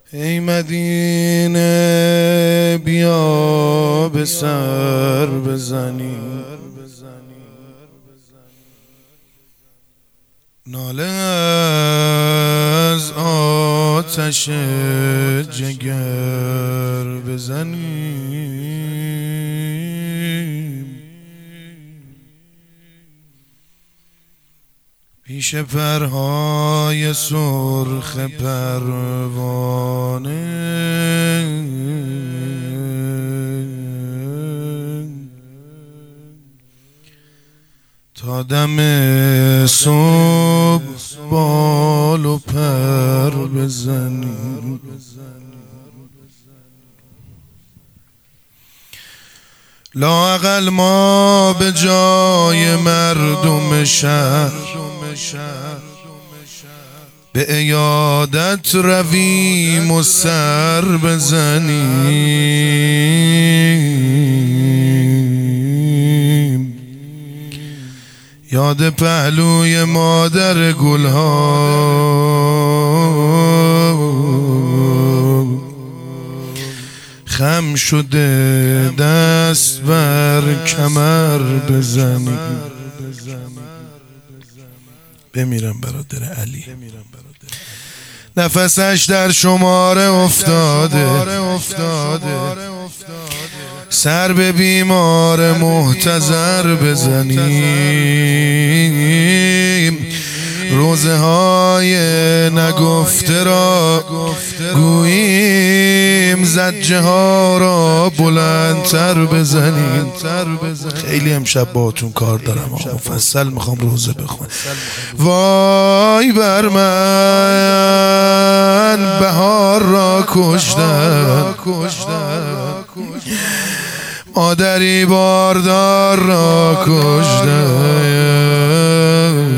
ای مدینه بیا به سر بزنی، ناله از آتش جگر بزنیم، پیش پرهای سرخ پروانه تا دم صبح بال و پر بزنیم. لااقل ما به جای مردم شهر به عیادت رویم و سر بزنیم، یاد پهلوی مادر گلها خم شده دست بر کمر بزنیم. بمیرم برادر علی، نفسش در شماره افتاده، سر به بیمار محتضر بزنیم، روزه های نگفته را گوییم، زجه ها را بلندتر بزنیم. خیلی امشب باهاتون کار دارم، مفصل میخوام روزه بخونم. وای بر من بهار را کشتن، مادری باردار را کشتن.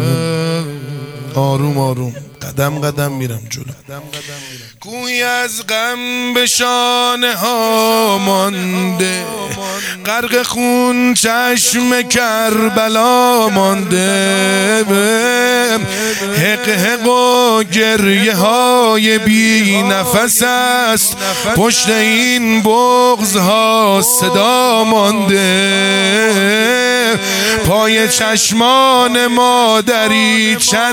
آروم آروم قدم قدم میرم جلو. کوی از غم به شانه ها مانده، غرق خون چشم کربلا مانده، حق حق و گریه های بی نفس است، پشت این بغض ها صدا مانده، پای چشمان مادری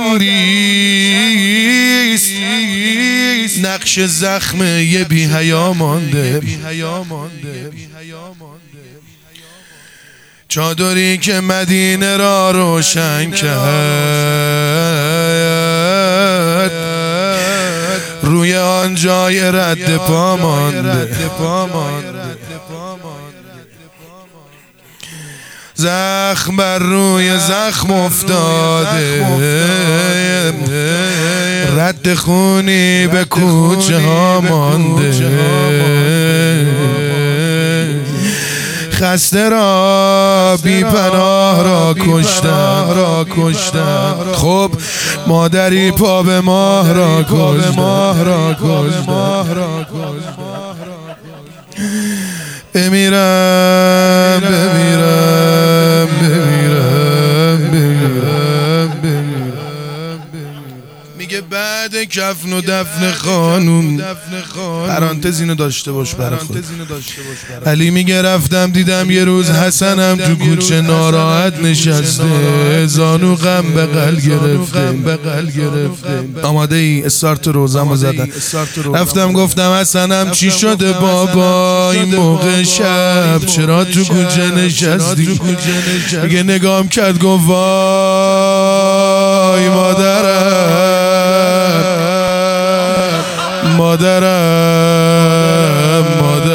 چندیست، نقش زخم یه بی حیا مانده. چادری که مدینه را روشن کرد، روی آن جای رد پا مانده. زخم بر روی زخم افتاده، رد خونی به کوچه ها مانده، خسته را بی پناه را کشتن، خب مادری پا به ماه را کشتن. بمیرم میگه بعد کفن و دفن خانوم، پرانتز اینو داشته باش برای خود. علی میگه رفتم دیدم یه روز حسنم تو کوچه ناراحت نشسته، زانو غم بغل گرفته. آماده ای؟ استارت روزمو زدن. رفتم گفتم حسنم چی شده بابا این موقع شب، چرا تو کوچه نشستی؟ میگه نگام کرد گفت وای مادرم،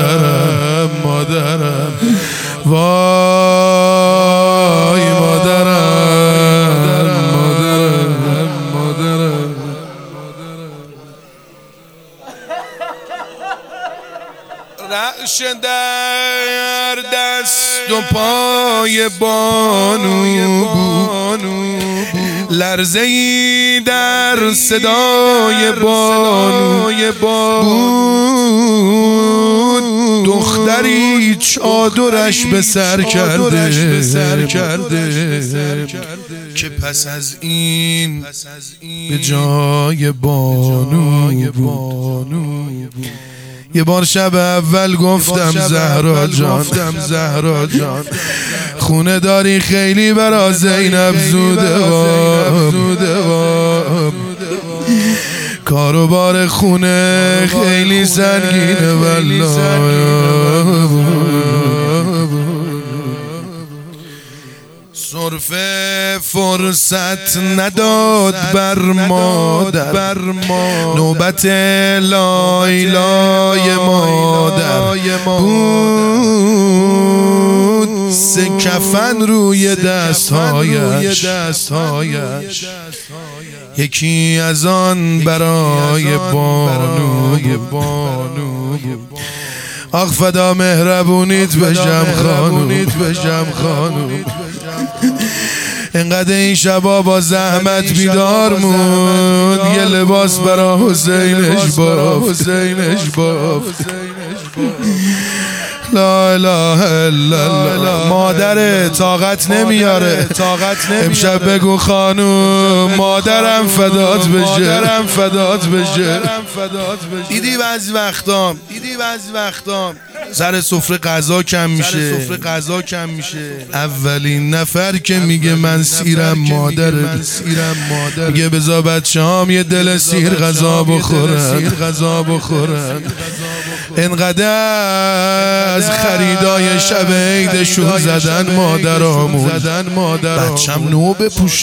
وای مادرم. رعش در دست و پای بانو بود، لرزه ای در صدای بانو بود، دختری چادرش به سر کرده که پس از این به جای بانو بود. یه بار شب اول گفتم زهرا جان خونه داری خیلی برا زینب زوده کاروبار خونه خیلی سنگینه والله صرفه فرصت نداد بر مادر نوبت لایلای مادر بود سه کفن روی دستهایش یکی از آن برای بانو آخ فدا مهربونیت بشم خانوم انقدر این شبا با زحمت بیدار موند یه لباس برا حسینش بافت لا اله الا الله مادر طاقت نمیاره امشب بگو خانوم مادرم فدات بشه دیدی بعضی وقتام سر سفره غذا کم میشه اولین نفر که میگه من سیرم مادر میگه بذار بچه‌هام یه دل سیر غذا بخورن انقدر از خریدای شب عیدشون زدن مادرامون بچم نو بپوشه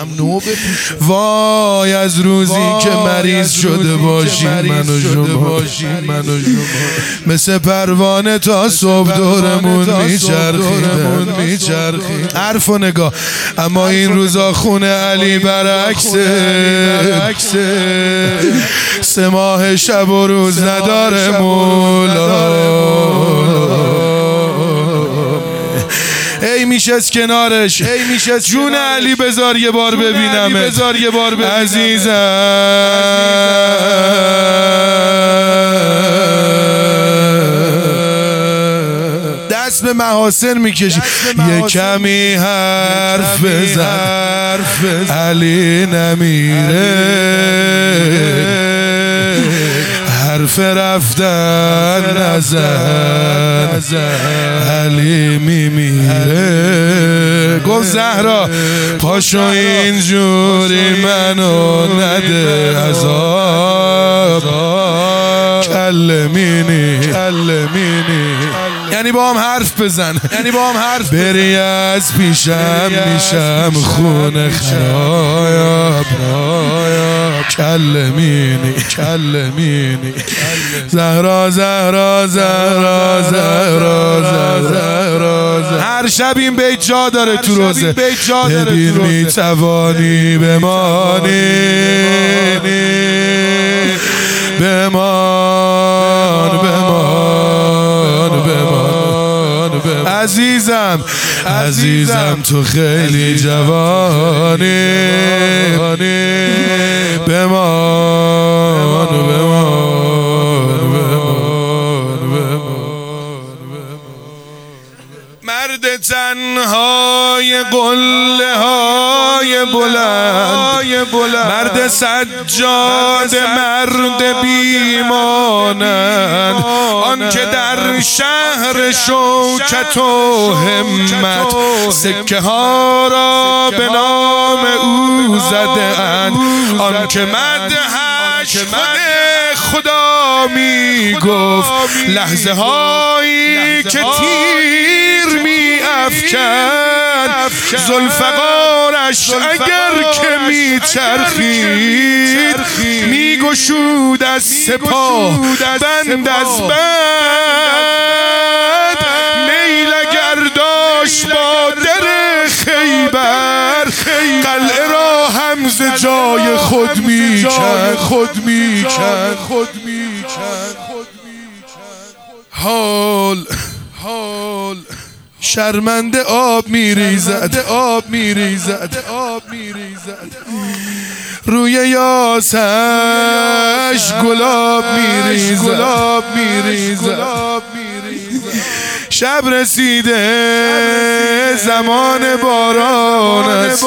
وای از روزی که مریض شده باشیم من و شما مثل پروانه تا صبح دورمون میچرخیم حرف و نگاه اما این روزا خونه علی برعکسه 3 ماه شب و روز نداره مولا ای میشست کنارش جون علی بذار یه بار ببینمت عزیزم دست به محاسن میکشی یه کمی حرف بزن علی نمیره حرف رفتن نزن علی میمیره گفت زهرا پاشو اینجوری منو نده عذاب کلمینی یعنی با هم حرف بزن بری از پیشم میشم خونه خراب کلمینی زهرا هر شب این بیت جا داره تو روزه ببین میتوانی بمان عزیزم تو خیلی جوانی بمان مرد تنهای قله های بلند مرد سجاد مرد بیمانند آن که در شهر شوکت و همت سکه ها را به نام او زده اند آن که مدحش خدا می گفت لحظه هایی که تیر می افکند ذوالفقارش اگر که می چرخید می گشود از سپاه بند از بند میل اگر داشت با در خیبر قلعه را هم ز جای خود می کرد حال شرمنده آب میریزد روی یاسش گلاب میریزد شب رسیده زمان باران است،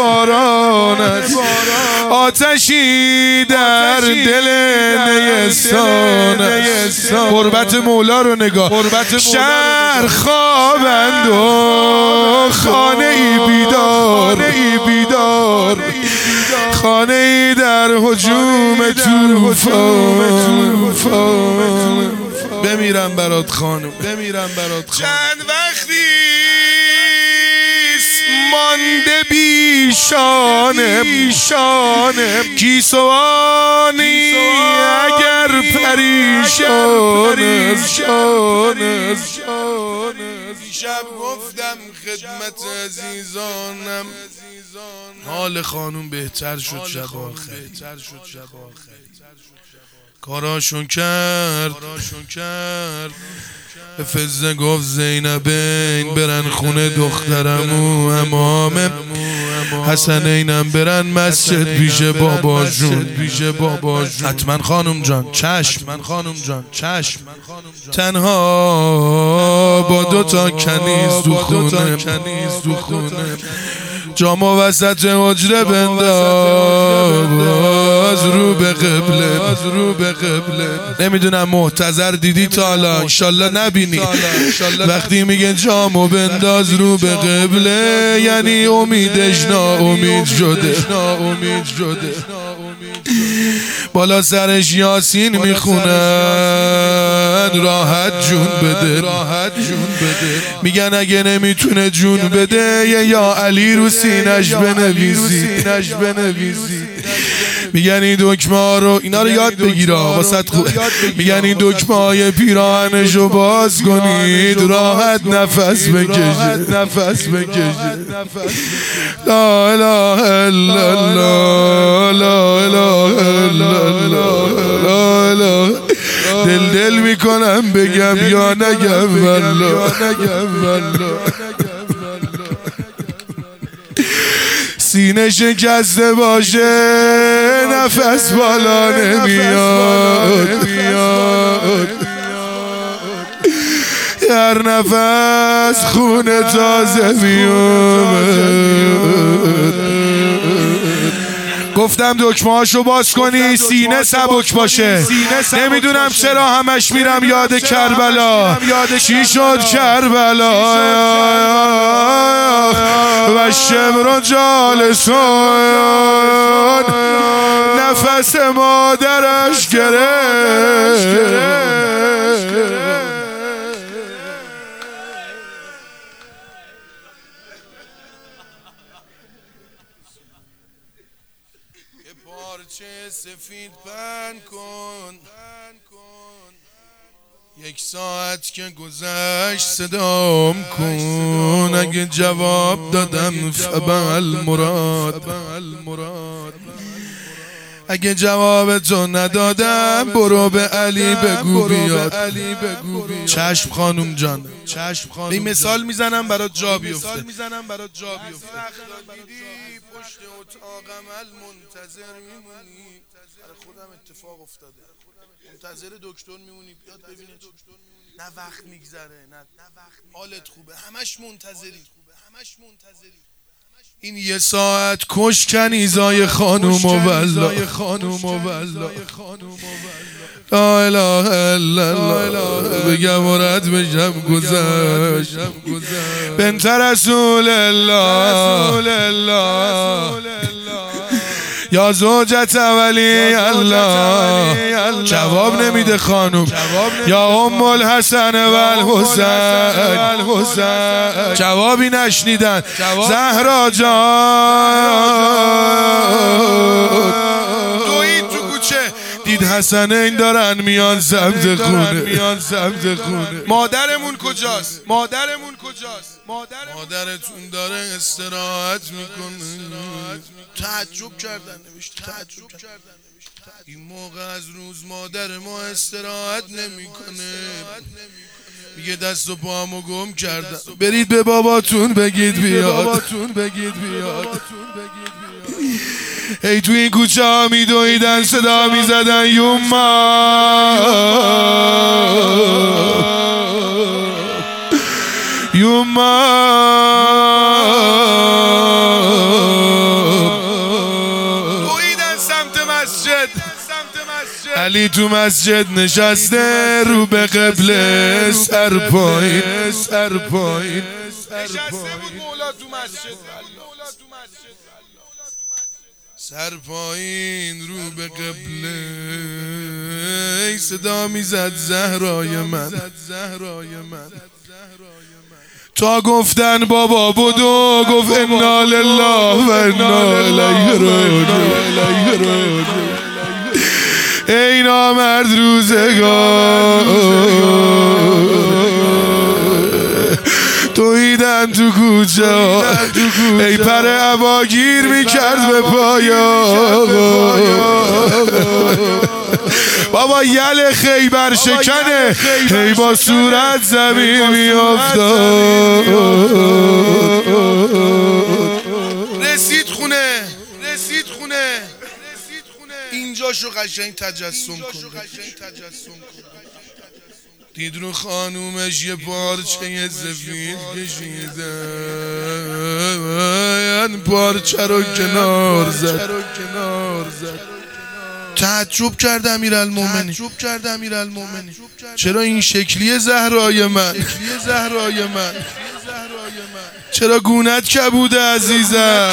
آتشی در دل نیستان است. قربت مولا رو نگاه، شهر خوابند و خانه ای بیدار، خانه ای در هجوم طوفان. بمیرم برات خانم، چند وقتی مانده بیشانه کیسوانی اگر پریشان است. شب گفتم خدمت عزیزانم حال خانم بهتر شد شب آخر، کاراشون کرد. فزه گفت زینبین برن خونه دخترمو امامه، حسنینم برن مسجد پیش باباشون. حتما خانم جان چشم، تنها با دوتا کنیز دو خونه جامو وسط حجره بنداز رو به قبله. نمیدونم محتضر دیدی تا حالا، انشالله نبینی. وقتی میگه جامو بنداز رو به قبله یعنی امیدش ناامید شده. بالا سرش یاسین میخونن راحت جون بده. میگن اگه نمیتونه جون بده یا علی رو سینش بنویسی. میگن این دکمه ها رو اینا رو یاد بگیره واسط خوبه. میگن این دکمه های پیراهنش رو باز کنید راحت نفس بکشه. لا اله الا الله، لا اله الا الله. دل میکنم بگم یا نگم والله. سینه شکسته باشه نفس بالا نمیاد، هر نفس خون تازه میاد. گفتم دکمه هاشو باز کنی سینه سبک باشه. نمیدونم چرا همش میرم یاد کربلا. چی شد کربلا و شمر جالسون نفس مادرش گرفت. پارچه سفید پهن کن، یک ساعت که گذشت صدام کن. اگه جواب دادم فبل مراد، اگه جواب تو ندادم برو به علی بگو بیاد. چشم خانم جان، این مثال میزنم برات جا بیفته. پشت اتاقم منتظر میمونی. برای خودم اتفاق افتاده، منتظر دکتر میمونی بیاد ببینه نه وقت میگذره نه حالت خوبه، همش منتظری. این یه ساعت کش کنیزای خانوم و والله. لا اله الا الله. بگم مرد بشم گذشت بنت رسول الله یا زوجت ولی الله. جواب نمیده خانوم. یا ام الحسن و الحسین جوابی نشنیدن. زهرا جان دوید تو کوچه دید حسنین دارن میان سمت خونه. مادرمون کجاست؟ مادرتون داره استراحت میکنه. تعجب کردن این موقع از روز مادر ما استراحت نمیکنه. میگه دست و پامو گم کردم، برید به باباتون بگید بیاد. هی تو این کوچه ها میدویدن صدا میزدن یوما علی تو مسجد نشسته رو به قبله سر پایین نشسته بود مولا تو مسجد سر پایین رو به قبله صدا میزد زهرای من تا گفتن بابا بدو گفت انا لله و انا الیه راجعون ای نامرد روزگار تویدن تو کوچه ای پر عبا گیر میکرد به پایا بابا یل خیبر شکنه هی با صورت زمین میافتاد رسید خونه اینجاشو قشنگ تجسم کن دید رو خانومش یه پارچه سفید کشیده پارچه رو کنار زد تعجب کرد امیرالمومنین چرا این شکلی زهرای من چرا گونت کبود عزیزم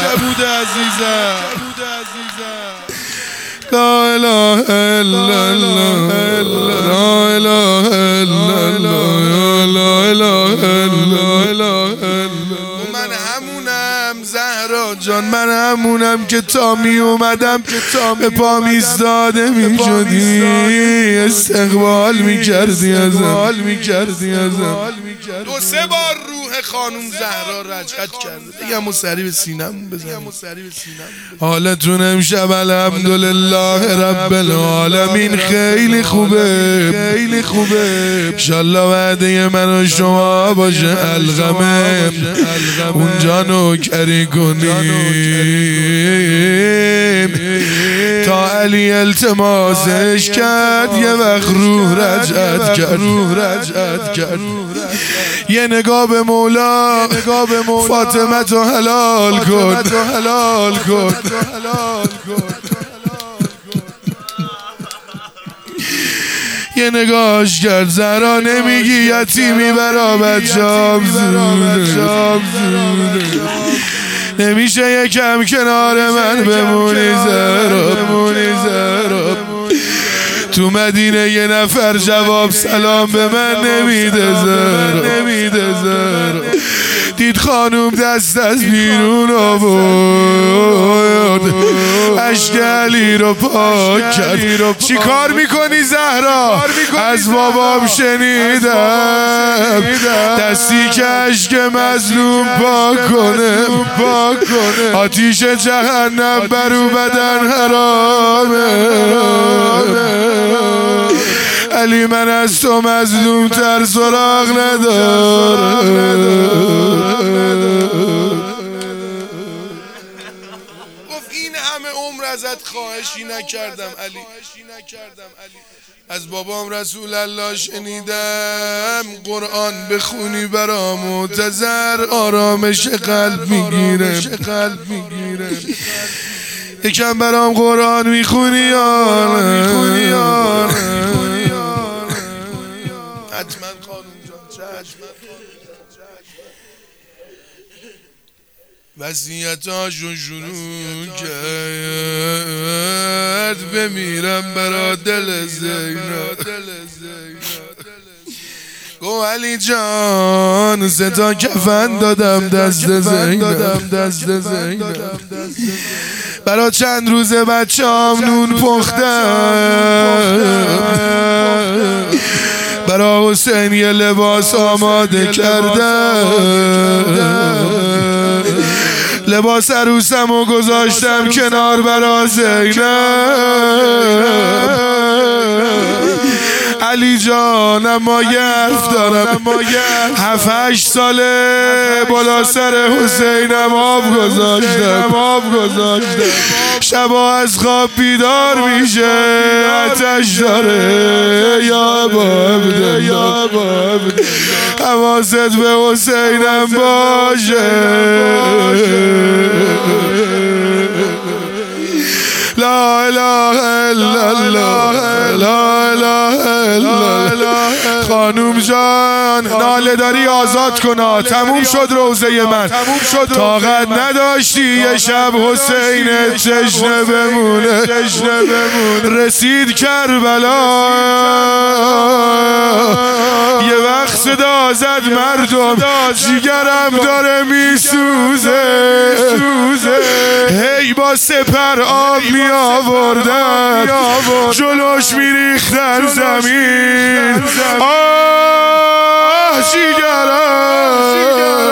لا اله الا الله لا اله الا الله لا اله الا الله من همونم زهرا جان من همونم که تا می اومدم به پا میستاده می شدی استقبال می کردی ازم 2-3 بار روح خانوم زهرا رجعت کرده بگم و سری به سینم بزنم حالتون امشب الحمدلله رب العالمین خیلی خوبه انشالله وعده من و شما باشه الغمه اونجا نوکری کنیم تا علی التماسش کرد یه وقت روح رجعت کرد یه نگاه به مولا فاطمه تو حلال کن یه نگاهش کرد زهرا نمیگی یتیمی برا بچه‌ام زوده نمیشه یکم کنار من بمونی زهرا تو مدینه یه نفر جواب سلام به من نمیده زهرا دید خانوم دست از بیرون آورد اشک علی رو پاک کرد چی کار میکنی زهرا از بابام شنیدم دستی که اشک مظلوم پاک کنه آتیش جهنم برو بدن حرامه علی من از تو مظلوم تر سراغ ندارم گفت این همه عمر ازت خواهشی نکردم علی از بابام رسول الله شنیدم قرآن بخونی برام معتذر آرامش قلب میگیره یکم برام قرآن میخونی حتما خانوم جان چشم وصیتاشو شروع کرد بمیرم برا دل زینب گو علی جان 3 تا کفن دادم دست زینب برا چند روز بچه‌ام نون پختم برا حسین یه لباس آماده کردم لباس عروسم و گذاشتم کنار برا زینب علی جان اما یه حرف دارم 7-8 ساله بالا سر حسینم آب گذاشتم شبا از خواب بیدار میشه آتش داره یا بابا حواست به حسینم باشه لا اله الا الله لا اله الا الله. خانوم جان ناله داری آزاد کنا، تموم شد روزه من، طاقت نداشتی یه شب حسین تشنه بمونه. رسید کربلا یه وقت صدا زد مردم، جیگرم داره میسوزه. هی با سپر آب می آوردن، جلوش می ریختن زمین. آه جیگرم.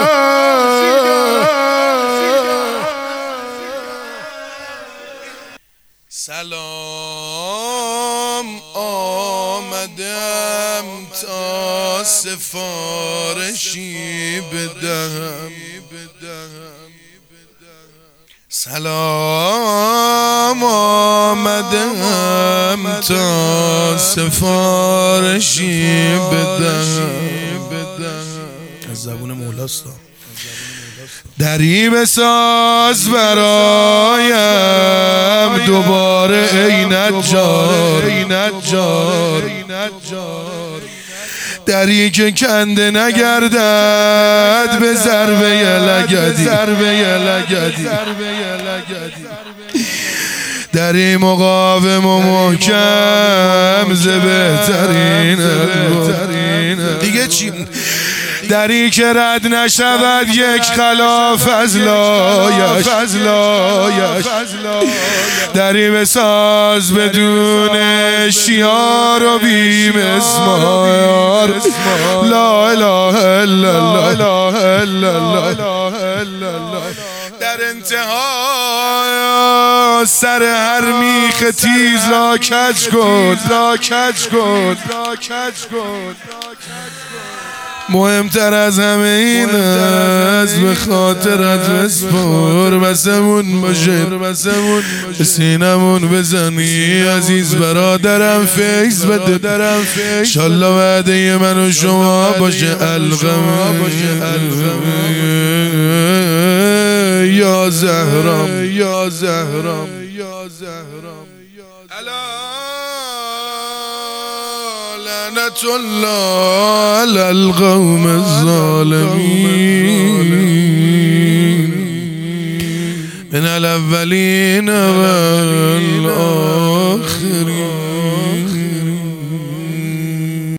سلام آمدم تا سفارشی بدهم. سلام آمدم تا سفارشی بدهم. از زبون مولاست. دری بساز برایم دوباره ای نجار. دری که کنده نگردد به ضربه لگدی. دری مقاوم و محکم ز بهترین. دیگه چی؟ دری که رد نشود یک خلاف از لایش. دری بساز بدون شیار و بی مسمار. لا اله الا الله. در انتها سر هر میخ تیز را کج کن. مهمتر از همه این است به خاطرت بسپر، بسمون باشه سینمون بزنی. عزیز برادرم فیض بده، انشالله وعده من و شما باشه القم. یا زهرام لعنت الله علی القوم الظالمین من الاولین و الاخرین.